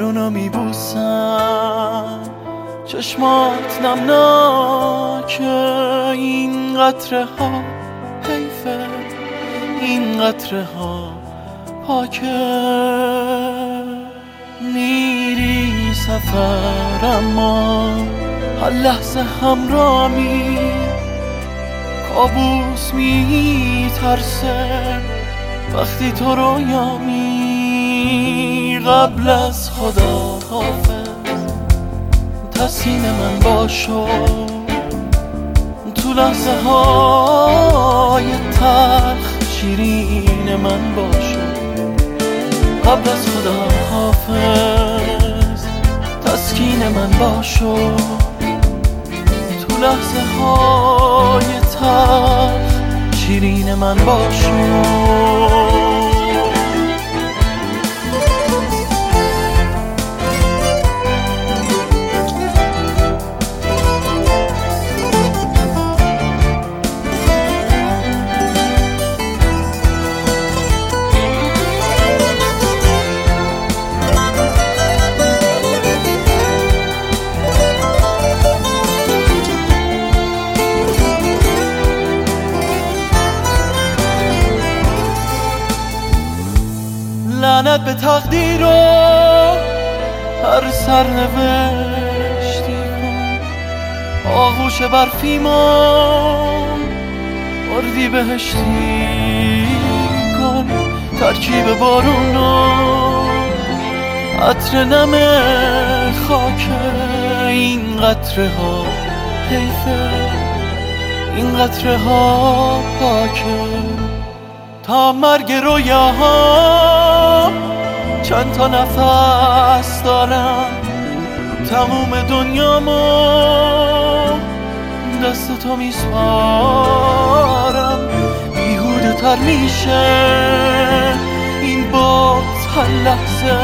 درونو میبوسم، چشمات نمناکه، این قطره ها حیفه، این قطره ها پاکه. میری سفر اما هر لحظه همراهی، کابوس میترسه وقتی تو رویامی. قبل از خدا حافظ تسکین من باشو، تو لحظه های تلخ شیرین من باشو. قبل از خدا حافظ تسکین من باشو، تو لحظه های تلخ شیرین من باشو. لعنت به تقدیر و هر سرنوشتی کن، آغوش برفی ما اردی بهشتی کن. ترکیب بارون و عطر نم خاکه، این قطره ها حیفه، این قطره ها پاکه. تا مرگ رویاها چند تا نفس دارم، تموم دنیامو دست تو میسپارم. بیهوده تر میشه این باز هر لحظه،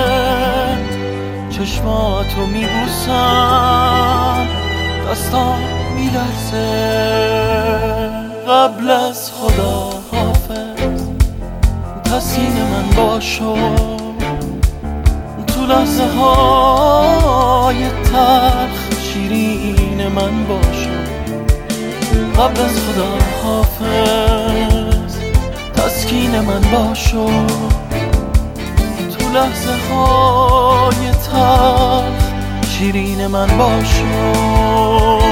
چشماتو میبوسم دستام میلرزه. قبل از خدا حافظ تسکین من باشو، تو لحظه های تلخ شیرین من باشو. قبل از خدا حافظ تسکین من باشو، تو لحظه های تلخ شیرین من باشو.